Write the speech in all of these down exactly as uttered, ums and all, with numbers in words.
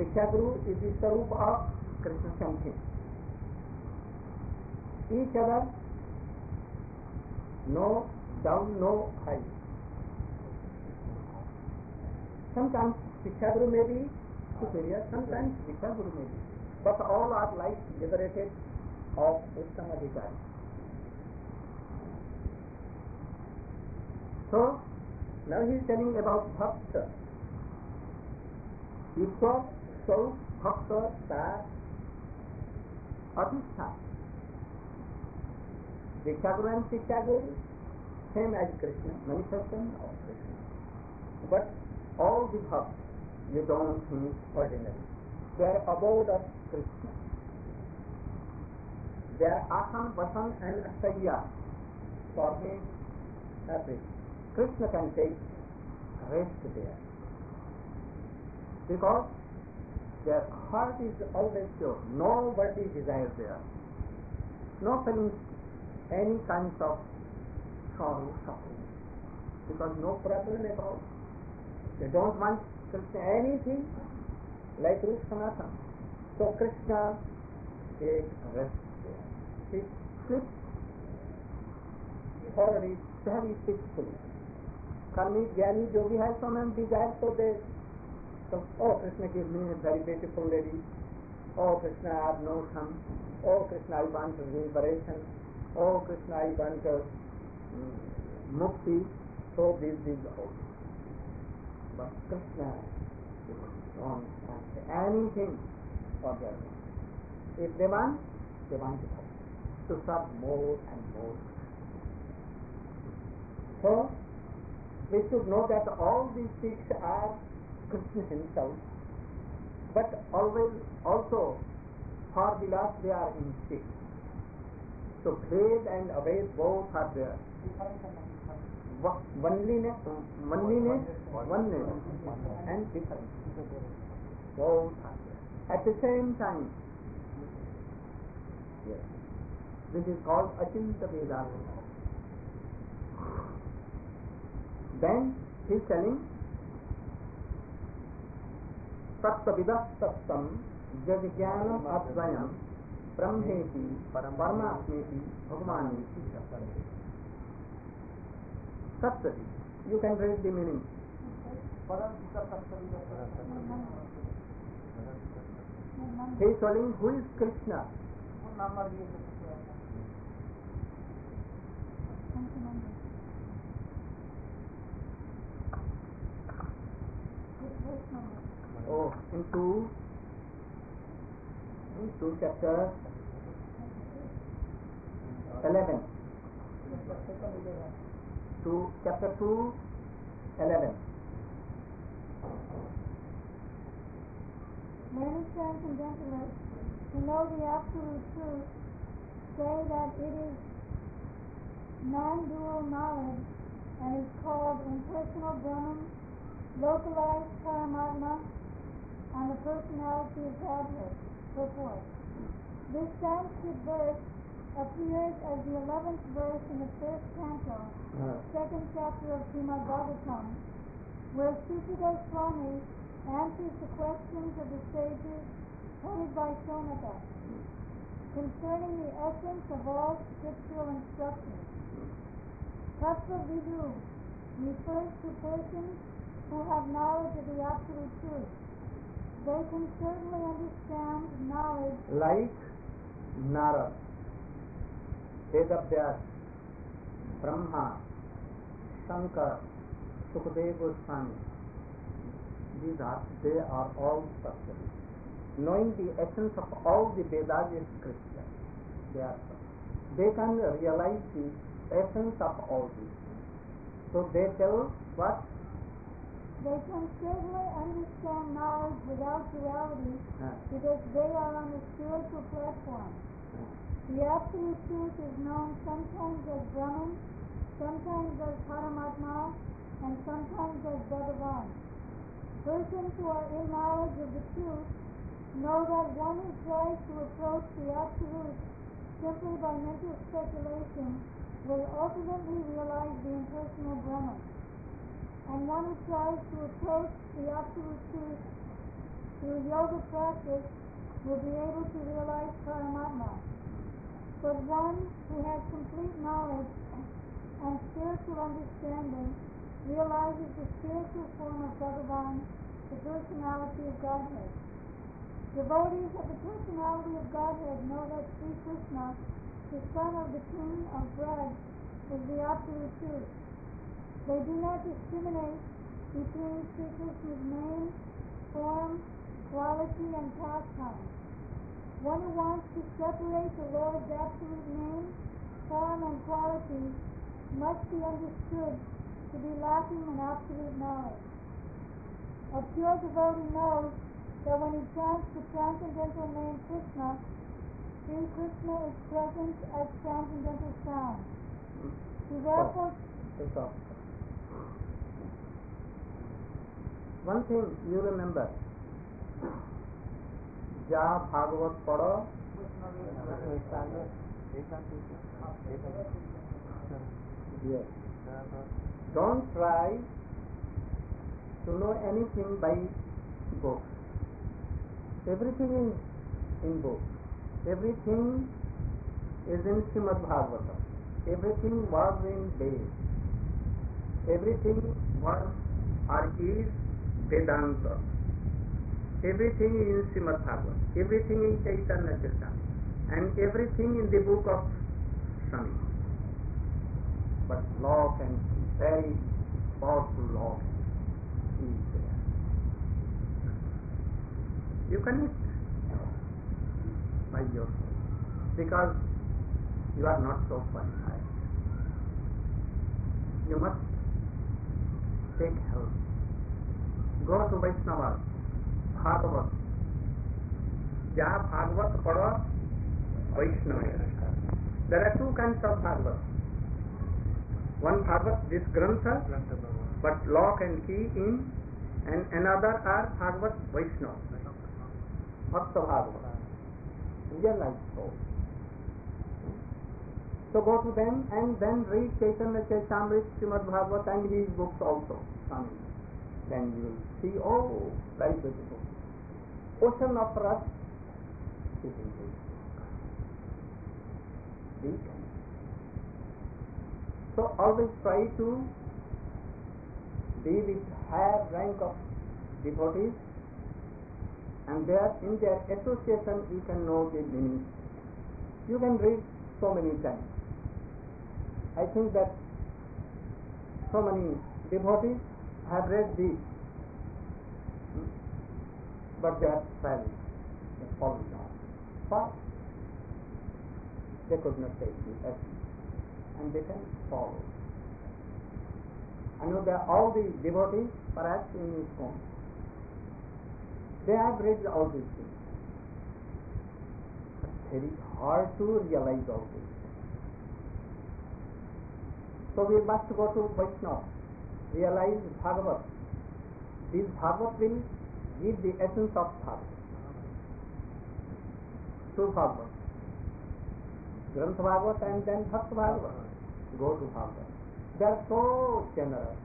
Diksha Guru is the Sarup of Krishna something. Each other, no down, no high. Sometimes Diksha Guru may be superior, sometimes Diksha Guru may be. But all are like liberated of Uttama Adhikari. So, now he is telling about Bhakta. ईश्वर स्वरूप भक्त का अधिष्ठान. Diksha Guru and Shiksha Guru, same as Krishna, manifestation of Krishna. But all the bhakts, you don't think ordinary. They are abode of Krishna. They are Asan, Vasan and Asaya for him happy. Krishna can take rest there. Because their heart is always pure. No worldly desire there. No feeling any kinds of sorrow, suffering. Because no problem at all. They don't want Krishna anything like Rup Sanatana. So Krishna takes rest there. He sleeps thoroughly, very peacefully. Karmi, Jnani, Yogi has some desire, so they So, oh Krishna, give me a very beautiful lady. Oh Krishna, I have no son. Oh Krishna, I want liberation. Oh Krishna, I want uh, mukti. So this is all. But Krishna don't want anything for their life. If they want, they want to help, to serve more and more. So we should know that all these six are Krishna himself, but always also for the last they are in six. So Ved and Aved both are there. Oneness, oneness, oneness, and difference. Both are there at the same time. Yes. This is called Achinta Vedanta. Then he is telling Sattvavidah Sattam Jajjnanam Advayam Brahmeti Paramatmeti Bhagavaneti Sattvavi. Sattvavi. You can read the meaning. He is telling who is Krishna. Oh, into into chapter eleven. To chapter two, eleven. Many transcendentalists who know the absolute truth say that it is non-dual knowledge and is called impersonal Brahman, localized Paramatma, and the personality of Godhead. Purport. This Sanskrit verse appears as the eleventh verse in the first canto, uh. second chapter of Srimad Bhagavatam, where Sukadeva Swami answers the questions of the sages headed by Shonaka concerning the essence of all scriptural instructions. Tattva Vidu refers to persons who have knowledge of the absolute truth. They can certainly understand knowledge like Narad, Vedavyas, Brahma, Shankar, Sukadeva Goswami. These are, they are all Tattva. Knowing the essence of all the Vedas is Krishna. They are They can realize the essence of all these things. So they tell what? They can certainly understand knowledge without duality uh. because they are on the spiritual platform. Uh. The absolute truth is known sometimes as Brahman, sometimes as Paramatma, and sometimes as Bhagavan. Persons who are in knowledge of the truth know that one who tries to approach the absolute simply by mental speculation will ultimately realize the impersonal Brahman. And one who tries to approach the absolute truth through yoga practice will be able to realize Paramatma. But one who has complete knowledge and spiritual understanding realizes the spiritual form of Bhagavan, the personality of Godhead. Devotees of the personality of Godhead know that Sri Krishna, the son of the king of Braj, is the absolute truth. They do not discriminate between Sri Krishna's name, form, quality, and pastime. One who wants to separate the Lord's absolute name, form, and quality must be understood to be lacking in absolute knowledge. A pure devotee knows that when he chants the transcendental name Krishna, Sri Krishna is present as transcendental sound. He therefore... Stop. One thing you remember, Ja Bhagavat Pada. Yes. Don't try to know anything by book. Everything is in book. Everything is in Srimad Bhagavatam. Everything was in Ved. Everything was or is Vedanta. Everything is in Srimad Bhagavatam. Everything in Chaitanya Charitamrita. And everything in the book of Shani. But law can very powerful law is there. You cannot know by yourself because you are not so qualified. You must take help. Go to Vaishnava, Bhagavat. Ja Bhagavat Pada Vaishnava. There are two kinds of Bhagavat. One Bhagavat, this Grantha, but lock and key in, and another are Bhagavat Vaishnava, Bhakta Bhagavat. Realize so. So go to them and then read Chaitanya Charitamrita, Srimad Bhagavat and his books also. Then you will see, oh, very beautiful. Ocean of Rasa is in this book. So always try to be with higher rank of devotees, and there in their association you can know the meaning. You can read so many times. I think that so many devotees have read this, but they are silent, they fall down. Why? They could not take the essence. And they can follow. I know that all the devotees, perhaps in his home, they have read all these things. But very hard to realize all these things. So we must go to Vaishnava, realize Bhagavat. This Bhagavat will give the essence of Bhagavat. True Bhagavat. Grantha Bhagavat and then Bhakta Bhagavat. Go to Bhagavat. They are so generous,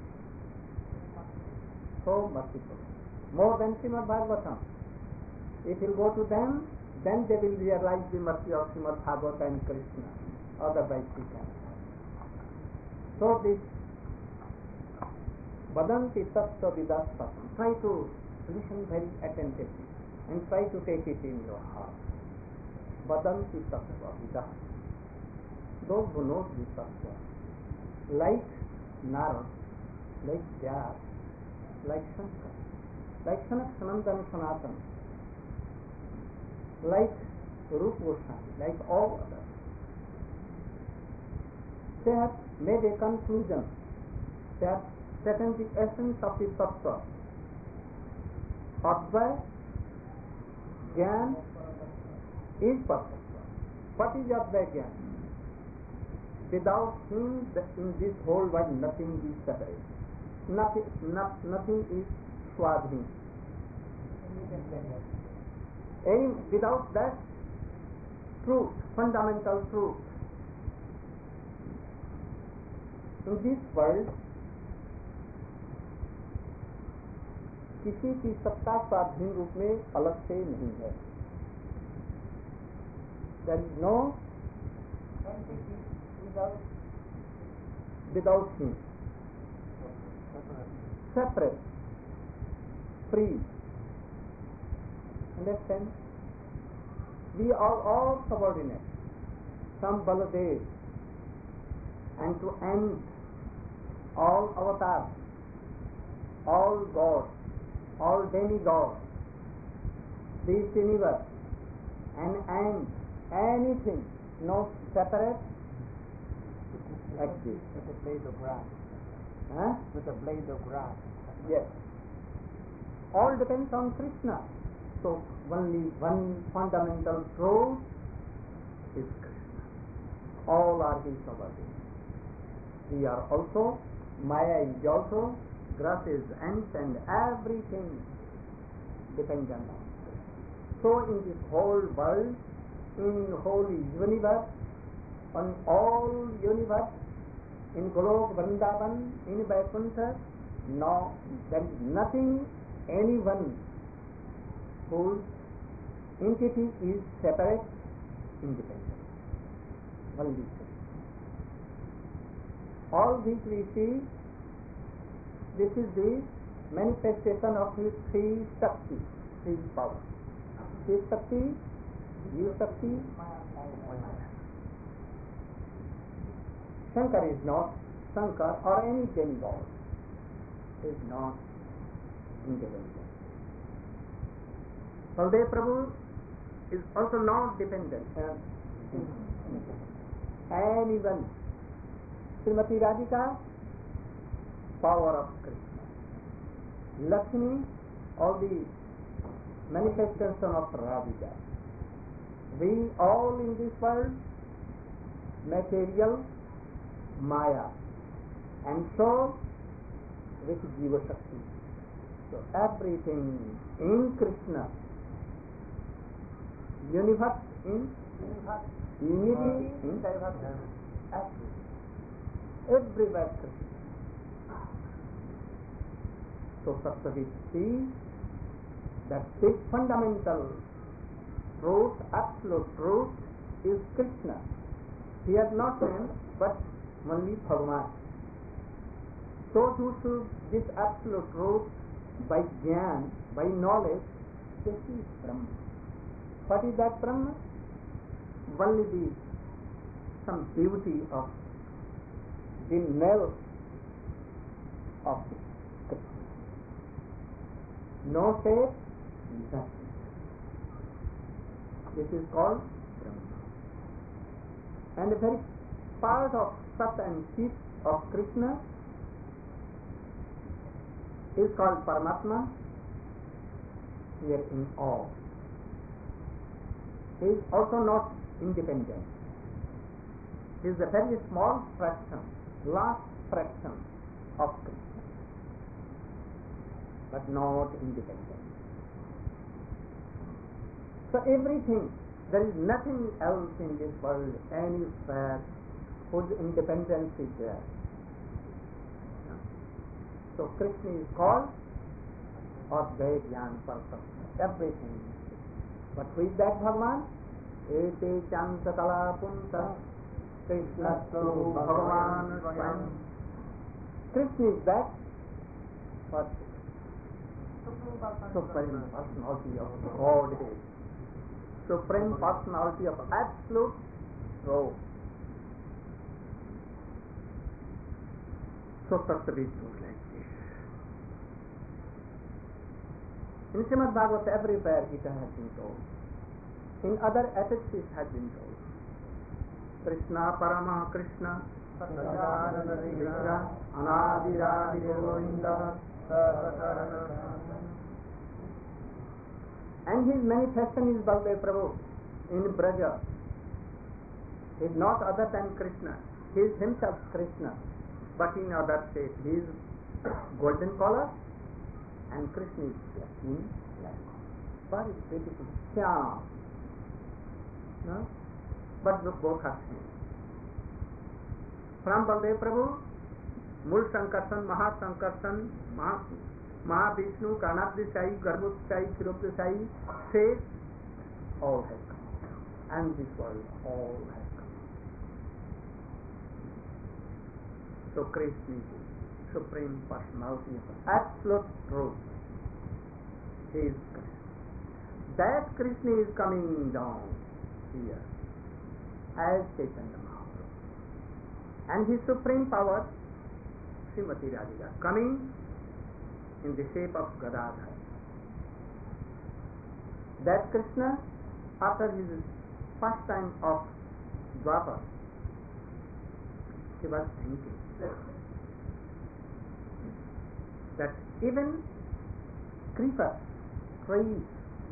so merciful, more than Srimad Bhagavatam. If you go to them, then they will realize the mercy of Srimad Bhagavatam and Krishna. Otherwise we cannot. So this Vadanti Tattva Vidasatam. Try to listen very attentively and try to take it in your heart. Vadanti Tattva Vidasatam. Those who know this Tattva, like Narad, like Vyas, like Shankar, like Sanak Sanandan Sanatan, like Rupa Goswami, like all others, they have made a conclusion that taken the essence of the Tattva, Advait, Gyan is perfect. What is Advait Gyan? Without him, in this whole world, nothing is separate. Nothing, not, nothing is Swadhin. And without that truth, fundamental truth, in this world, किसी की सत्ता स्वाधीन रूप में अलग से नहीं है. There is no entity without without him. Separate, free. Understand? We are all subordinate. Some Baladev, and to end all avatars, all gods, all demigods, this universe, and end anything, no separate exist. with a blade of grass. Huh? With a blade of grass. Yes. All depends on Krishna. So only one fundamental truth is Krishna. All are his subordinates. We are also, Maya is also, grass is ants, and everything dependent on Krishna. So in this whole world, in whole universe, on all universe, in Golok, Vrindavan, in Vaikuntha, no, there is nothing, anyone whose entity is separate, independent. Only Krishna. All which we see, this is the manifestation of his three Shakti, three power. His Shakti, Jiva Shakti, Shankar is not, Shankar or any demigod is not independent. Baldev Prabhu is also not dependent. Uh, anyone. Srimati Radhika, power of Krishna. Lakshmi, all the manifestation of Radhika. We all in this world, material, Maya, and so with Jiva Shakti. So everything in Krishna, universe in unity in diversity. Everywhere Krishna. So Sattvavid sees that this fundamental truth, absolute truth, is Krishna. He has not named, but only Bhagavan. So to show this absolute truth by jnana, by knowledge, this is Brahma. What is that Brahma? Only the some beauty of the knell of Krishna. No shape, nothing. This is called Brahma. And the very part of Sat and Chit of Krishna is called Paramatma, here in all. He is also not independent. He is a very small fraction, last fraction of Krishna, but not independent. So everything, there is nothing else in this world, anywhere, whose independence is there. So Krishna is called Advaita person, everything. But who is that Bhagavan? Ete chanta kala punta Krishna tu Bhagavan Swayam. Krishna is that what? Supreme personality of Godhead. Supreme personality of absolute truth. So Tattva is like this. In Srimad Bhagavata, everywhere it has been told. In other epics it has been told. Krishna Parama Krishna Krishna Anadira Govinda. And his manifestation is Baldev Prabhu in Braja. He is not other than Krishna. He is himself Krishna, but in other shape. He is golden color and Krishna is in black. Very beautiful. Shyam. No? But look, both are same. From Baldev Prabhu, Mul Sankarshan, Maha Sankarshan, Maha Mahavishnu, Karnadesai, Garbhodesai, Kshirodesai says, all has come. And this world, all has come. So Krishna is the Supreme Personality of absolute truth. He is Krishna. That Krishna is coming down here as Chaitanya Mahaprabhu. And his supreme power, Srimati Radhika, coming in the shape of Gadadhar. That Krishna, after his first time of Dwapar, he was thinking that even creepers, trees,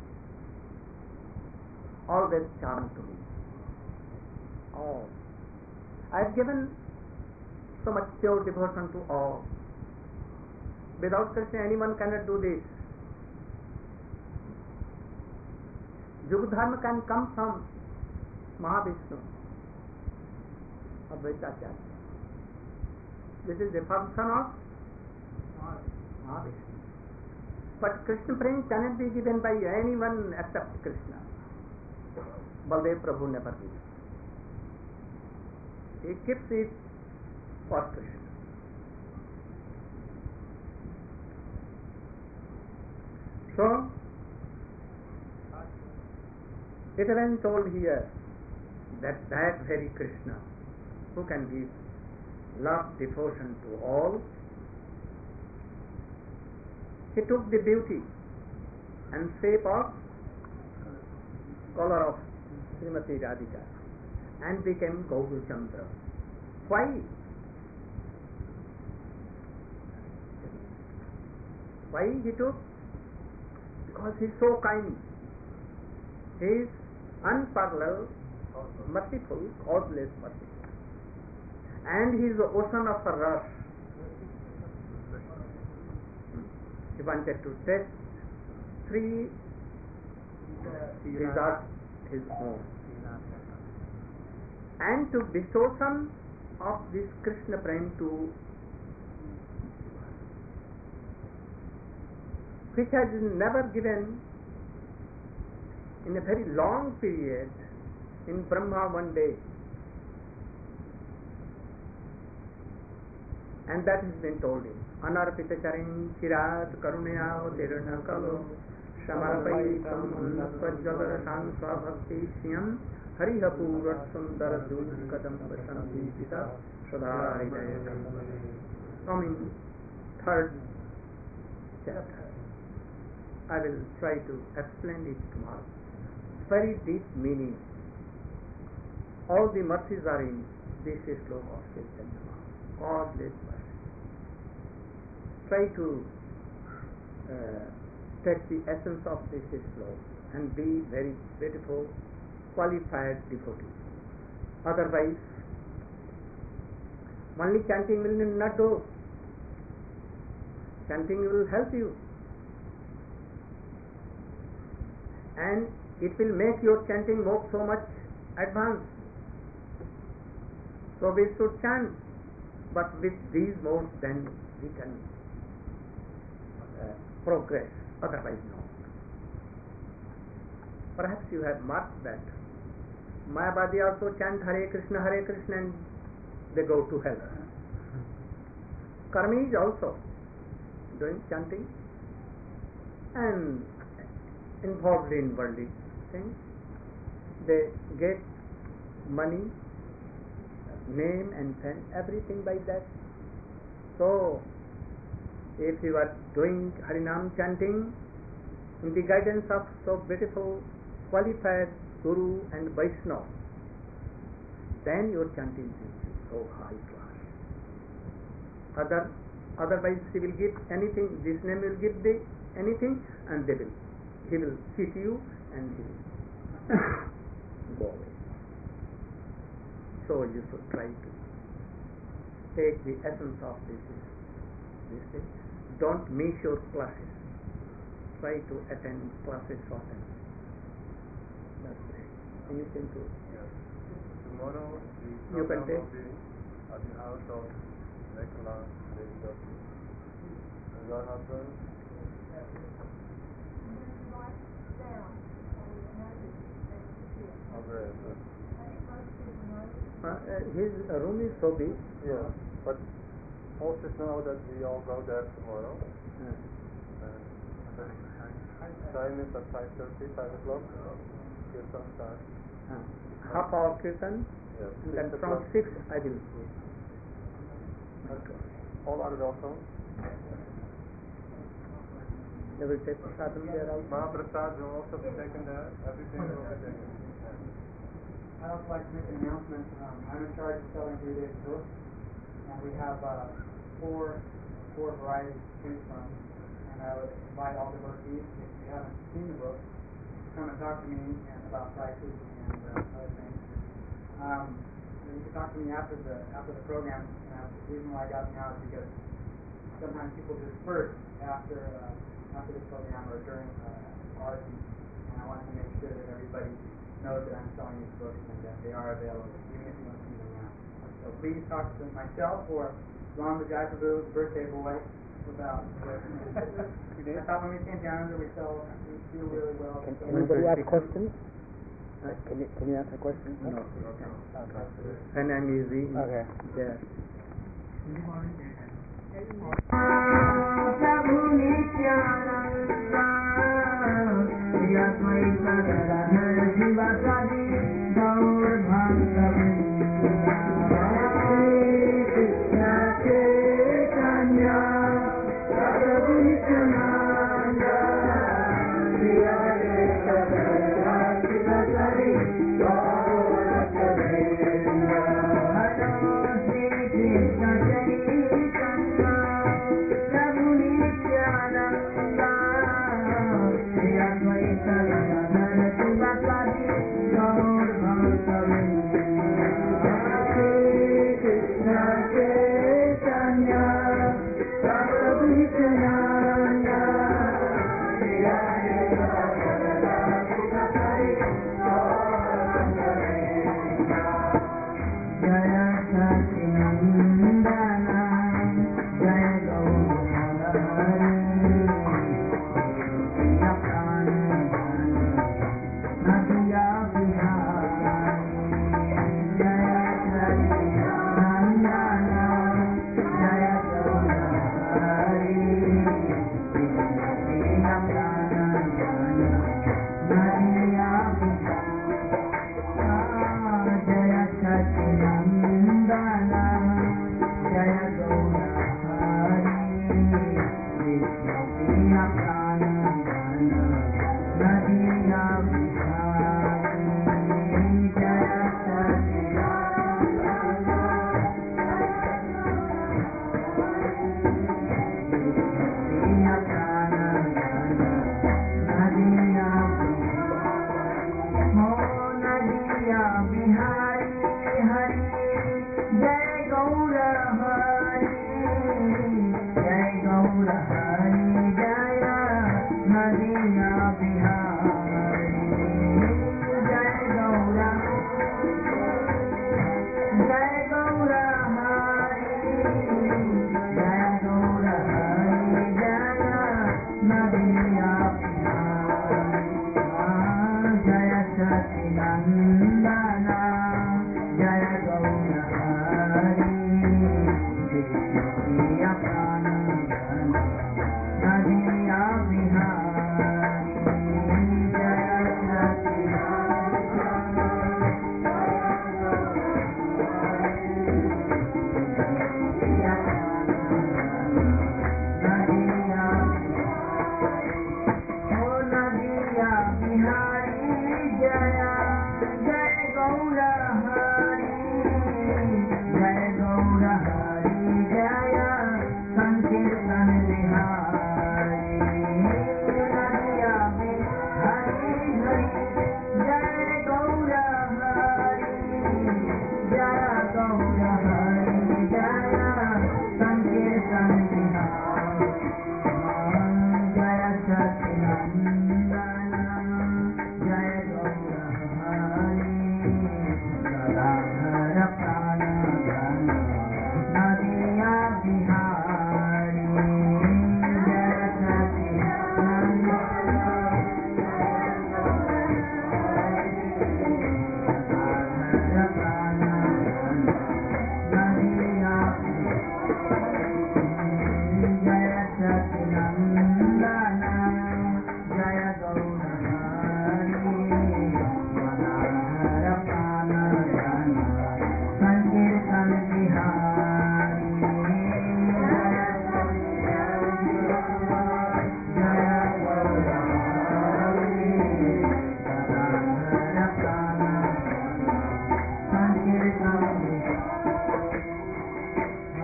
always charm to me. Oh, I have given so much pure devotion to all. Without Krishna, anyone cannot do this. Yuga Dharma can come from Mahavishnu, Advaitacharya. This is the function of Mahavishnu. But Krishna Prem cannot be given by anyone except Krishna. Baldev Prabhu never gives. He keeps it for Krishna. So, it has been told here that that very Krishna who can give love, devotion to all, he took the beauty and shape of color of Srimati Radhika and became Gaura Chandra. Why? Why he took? Because he is so kind. He is unparalleled, merciful, causeless merciful. And he is the ocean of a rush. He wanted to test three desires his own. And to bestow some of this Krishna Prem to which has never given in a very long period in Brahma one day. And that has been told him. Anarpita charim chirat karunaya dirna kalo samarpaitam unnasvajjala sansva bhakti siyam hariha purat sundara dulkadam vasanti pita sadharidayam. Coming third chapter, I will try to explain it tomorrow. Very deep meaning. All the mercies are in this sloka of Chaitanya Mahaprabhu. Godless mercy. Try to uh, take the essence of this sloka and be very beautiful, qualified devotee. Otherwise, only chanting will not do. Chanting will help you. And it will make your chanting more so much advanced. So we should chant, but with these modes then we can uh, progress, otherwise no. Perhaps you have marked that Mayavadi also chant Hare Krishna, Hare Krishna and they go to hell. Karmis also doing chanting and involved in worldly things. They get money, name and fame, everything by that. So, if you are doing Harinam chanting in the guidance of so beautiful, qualified Guru and Vaishnava, then your chanting will be so high class. Other, otherwise he will give anything, this name will give the anything and they will, he will cheat you and he will go away. So you should try to take the essence of this, this thing. Don't miss your classes. Try to attend classes for them. That's it. Anything to? Yes. Tomorrow the You can program take. will be at the house of Ekala Devi Dasi. And your husband Oh, very good. Uh, uh, his room is so big. Yeah, but most just know that we all go there tomorrow. Uh, And time is at five thirty, five o'clock. Kirtan starts. uh, half hour kirtan, Yes. and then six from o'clock. six I will. All are welcome. They will take prasadam there also. Mahaprasad will also be taken there. Everything will be taken. I'd also like to make an announcement. Um, I'm in charge of selling Three Days books, and we have uh, four four varieties to choose from. And I would invite all devotees, if you haven't seen the book, to come and talk to me and about prices and uh, other things. Um, you can talk to me after the after the program. Uh, the reason why I got now is because sometimes people disperse after uh, after the program or during uh, arti, and I want to make sure that everybody knows that I'm selling these books and that they are available, even if you don't see them now. So please talk to myself or Ram Vijay Prabhu, the birthday boy, about I thought when we came down there we sell we do really well. Can So anybody very ask sick. questions? Can you can you ask a question? No. Okay. When I'm easy. Okay. There. Krishna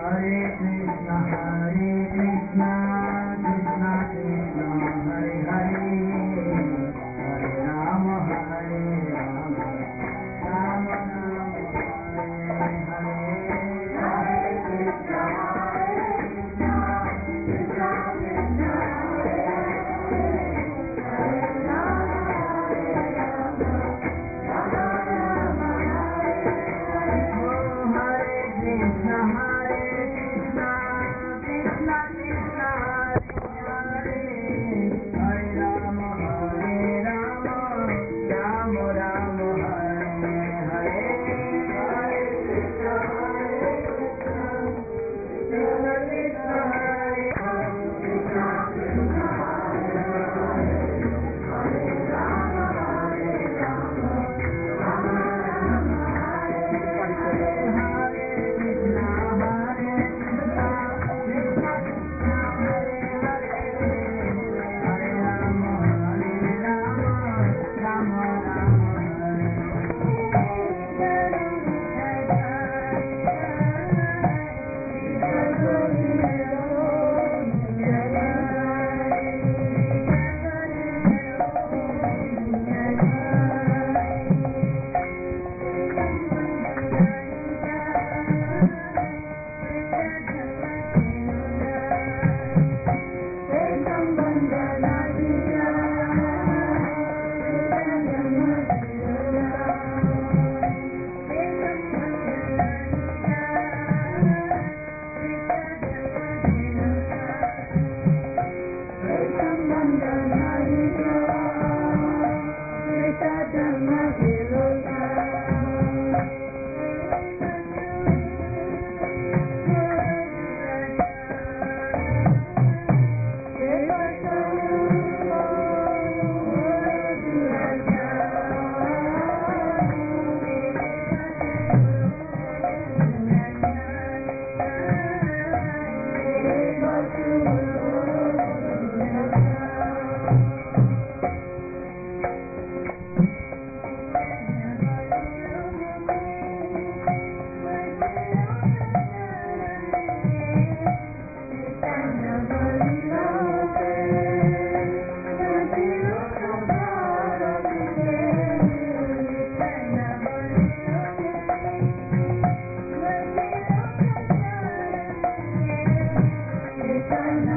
Thank you.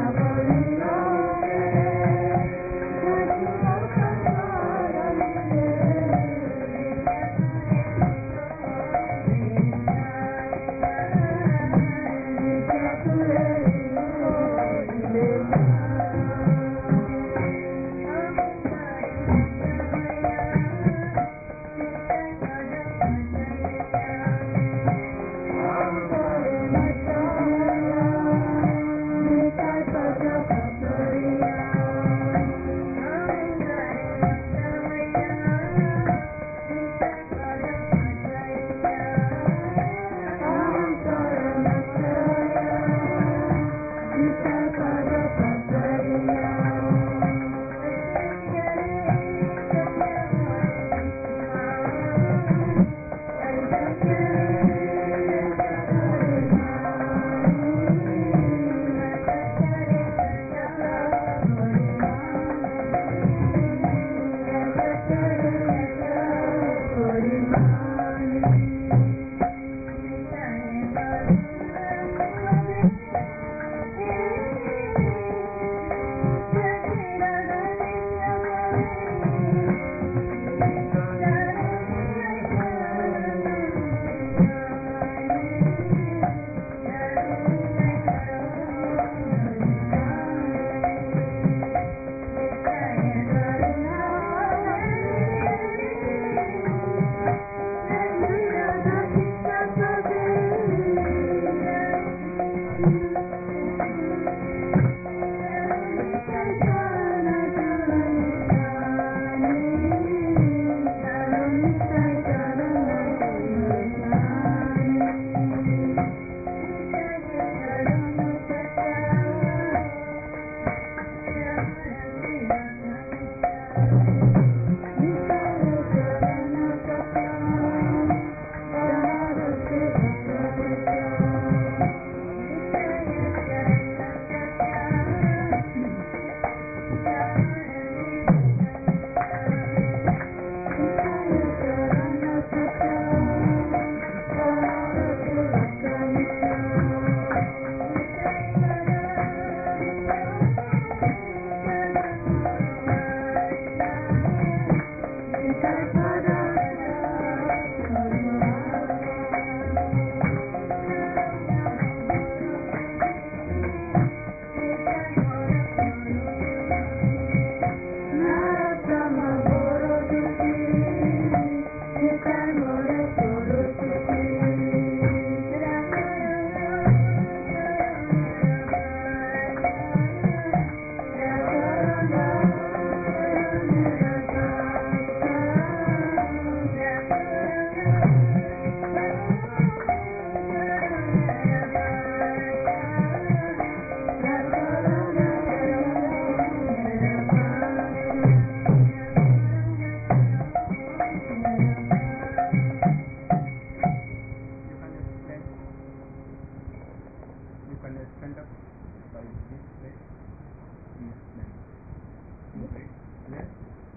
can stand up by this place. Yes, then. Okay. Yes.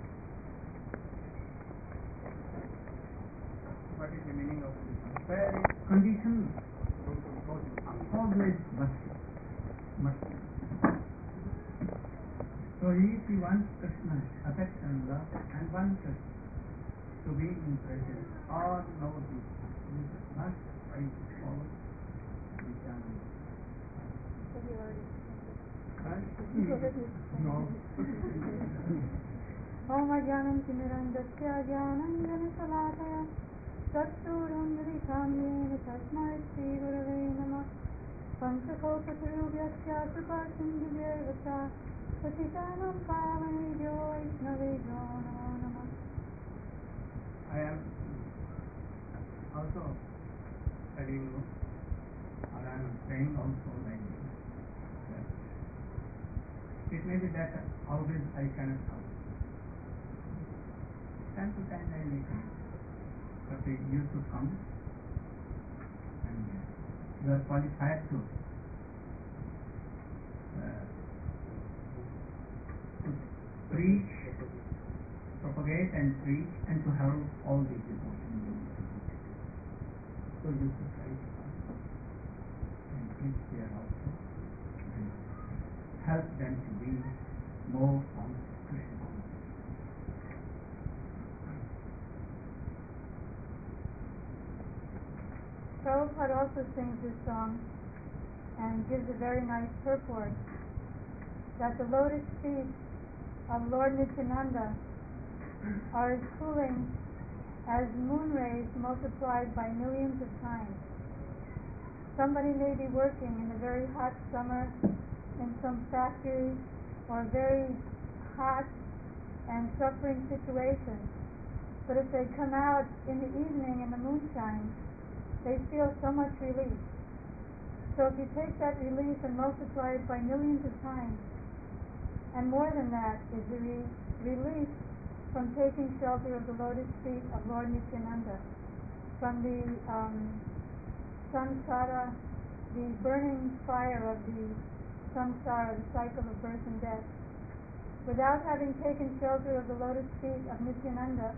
What is the meaning of this? Where is condition? Always must. Must. So if he wants Krishna's affection, love, and wants us to be in presence, all know this. This must try to follow the channel. No. Om Ajnanam Timirandasya Jnanam Salakaya Sattvarunnritam Yena Tasmai Shri Gurave Namah Panchakopatarubhyasya Tripasindhubhyarvacha Patitanam Pavanebhyo Vaishnavebhyo Namo Namah. I am also studying you, or I am praying also like this. It may be that always I cannot come. Time to time I may come. But you should come, and you are qualified to, uh, to preach, propagate and preach, and to help all these devotions. So you should try to come and preach there also, and help them to be more on Krishna. Prabhupada also sings this song and gives a very nice purport that the lotus feet of Lord Nityananda are as cooling as moon rays multiplied by millions of times. Somebody may be working in a very hot summer in some factory or very hot and suffering situation, but if they come out in the evening in the moonshine, they feel so much relief. So if you take that relief and multiply it by millions of times, and more than that is the re- relief from taking shelter of the lotus feet of Lord Nityananda, from the um, samsara, the burning fire of the samsara, the cycle of birth and death. Without having taken shelter of the lotus feet of Nityananda,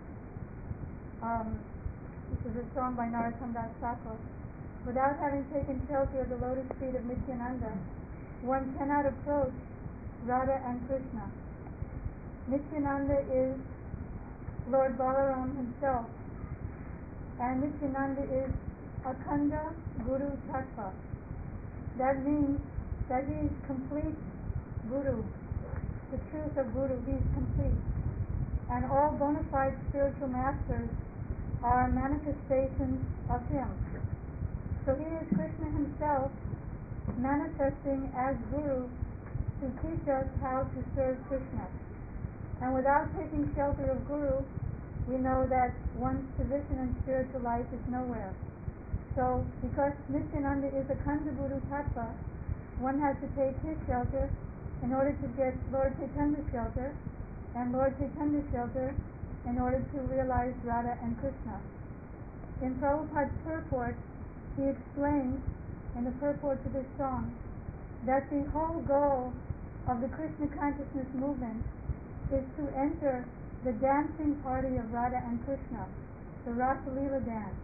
um, this is a song by Narottam Das Thakur. Without having taken shelter of the lotus feet of Nityananda, one cannot approach Radha and Krishna. Nityananda is Lord Balaram himself, and Nityananda is Akhanda Guru Tattva. That means that he is complete Guru, the truth of Guru. He is complete, and all bona fide spiritual masters are manifestations of him. So he is Krishna himself manifesting as Guru to teach us how to serve Krishna. And without taking shelter of Guru, we know that one's position in spiritual life is nowhere. So because Nityananda is a Khanda Guru Tattva, one has to take his shelter in order to get Lord Chaitanya's shelter, and Lord Chaitanya's shelter in order to realize Radha and Krishna. In Prabhupada's purport, he explains in the purport to this song that the whole goal of the Krishna consciousness movement is to enter the dancing party of Radha and Krishna, the Rasa Leela dance.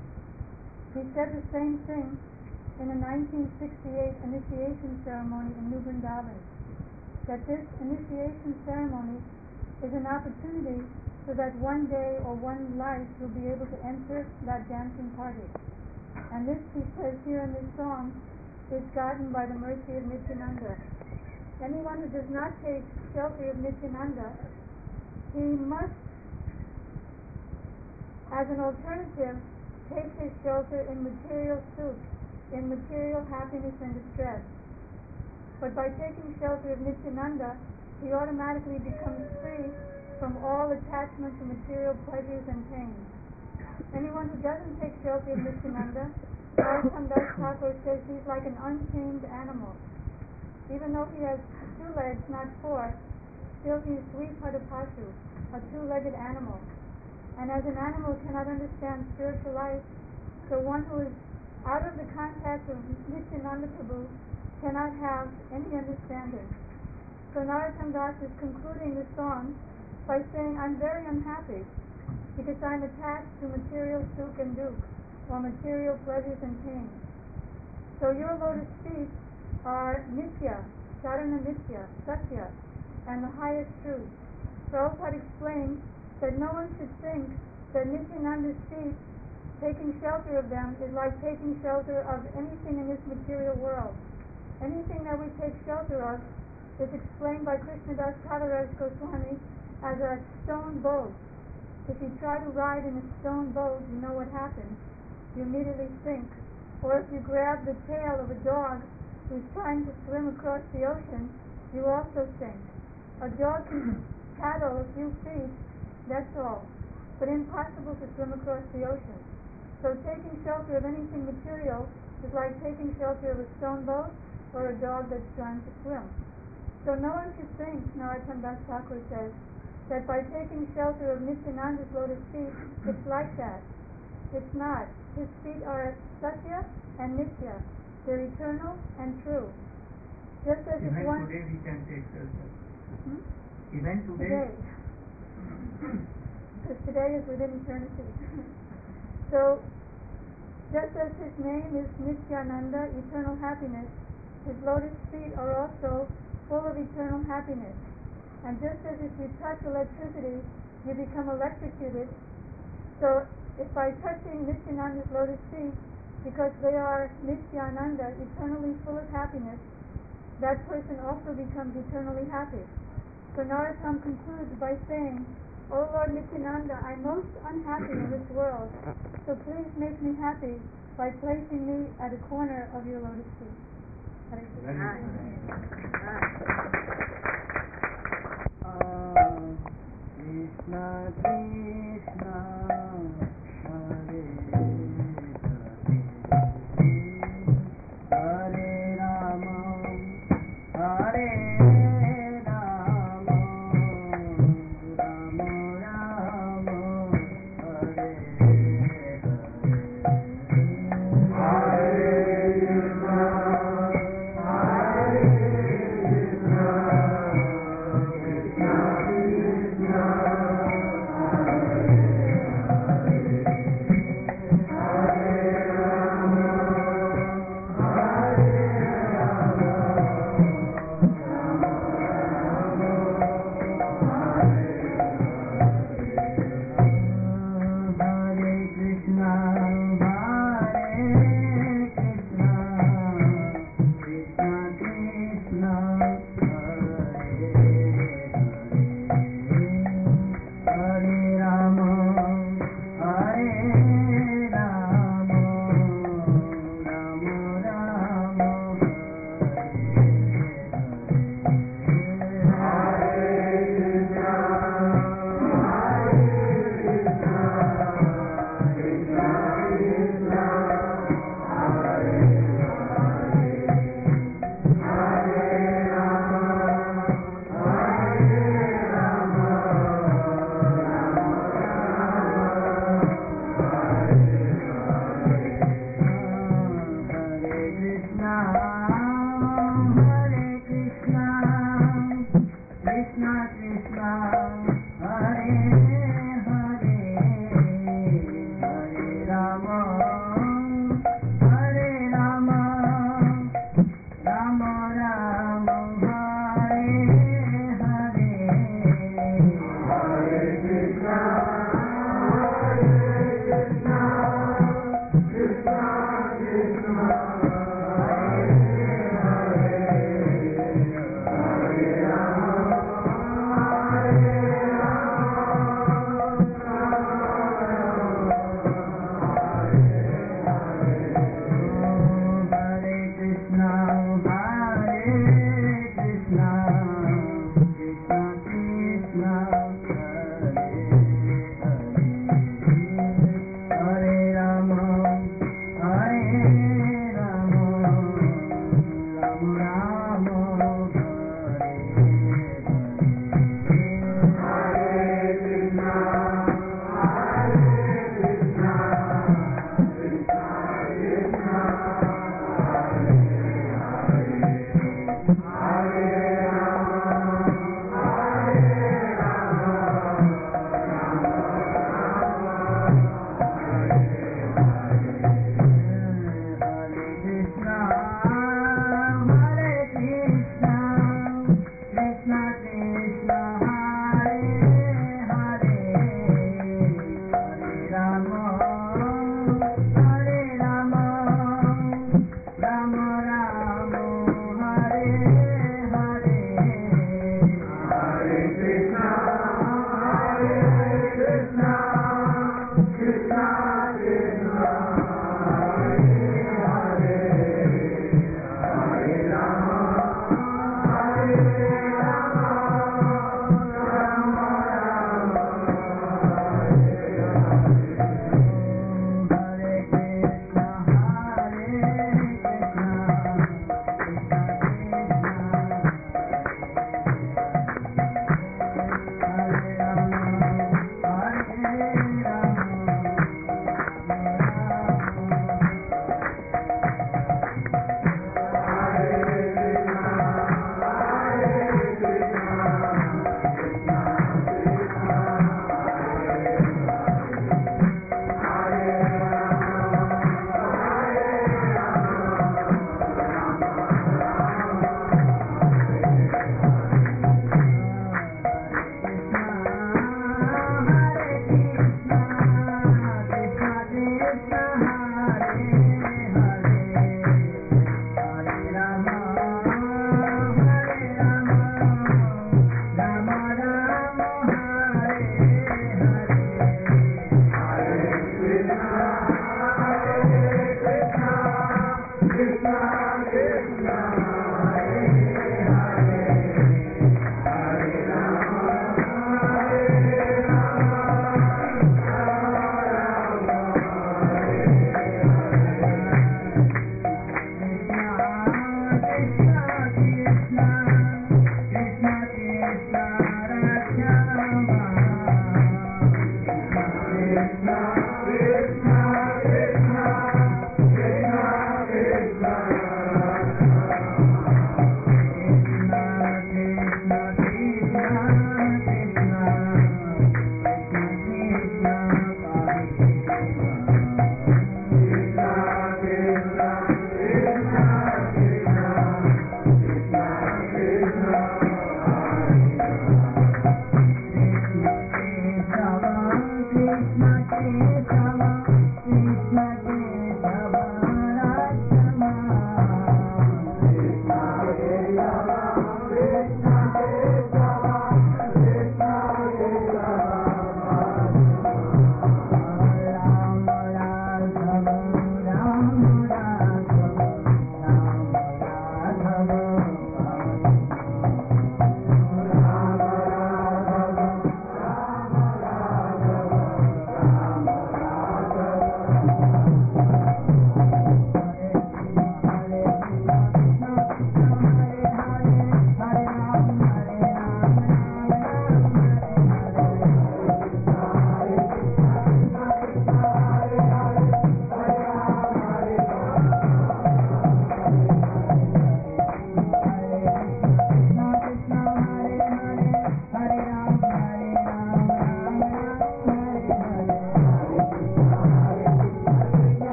He said the same thing in the nineteen sixty-eight initiation ceremony in New Vrindavan, that this initiation ceremony is an opportunity so that one day or one life will be able to enter that dancing party. And this, he says here in this song, is gotten by the mercy of Nityananda. Anyone who does not take shelter of Nityananda, he must, as an alternative, take his shelter in material suit, in material happiness and distress. But by taking shelter of Nityananda, he automatically becomes free from all attachment to material pleasures and pains. Anyone who doesn't take shelter of Nityananda, Narottam Das Thakur says he's like an untamed animal. Even though he has two legs, not four, still he is Dvipadapasu, a two-legged animal. And as an animal cannot understand spiritual life, so one who is out of the contact of Nityananda Prabhu, cannot have any understanding. So Narottam Das is concluding the song by saying, I'm very unhappy because I'm attached to material sukh and dukh, or material pleasures and pains. So your lotus feet are nitya, charana nitya, satya, and the highest truth. Prabhupada explains that no one should think that Nityananda's feet, taking shelter of them, is like taking shelter of anything in this material world. Anything that we take shelter of is explained by Krishnadas Kaviraj Goswami as a stone boat. If you try to ride in a stone boat, you know what happens. You immediately sink. Or if you grab the tail of a dog who's trying to swim across the ocean, you also sink. A dog can paddle a few feet, that's all, but impossible to swim across the ocean. So taking shelter of anything material is like taking shelter of a stone boat or a dog that's trying to swim. So no one should think, Narottam Das Thakur says, that by taking shelter of Nityananda's lotus feet, it's like that. It's not. His feet are Satya and Nitya. They're eternal and true. Just as if Even one... today we can take shelter. Hmm? Even today. Today. Because today is within eternity. So, just as his name is Nityananda, eternal happiness, his lotus feet are also full of eternal happiness. And just as if you touch electricity, you become electrocuted, so if by touching Nityananda's lotus feet, because they are Nityananda, eternally full of happiness, that person also becomes eternally happy. So Narottam concludes by saying, O Lord Nityananda, I'm most unhappy in this world, so please make me happy by placing me at a corner of your lotus feet. Hare Krishna Krishna Hare Hare Hare Rama Hare Rama Rama Rama Hare Krishna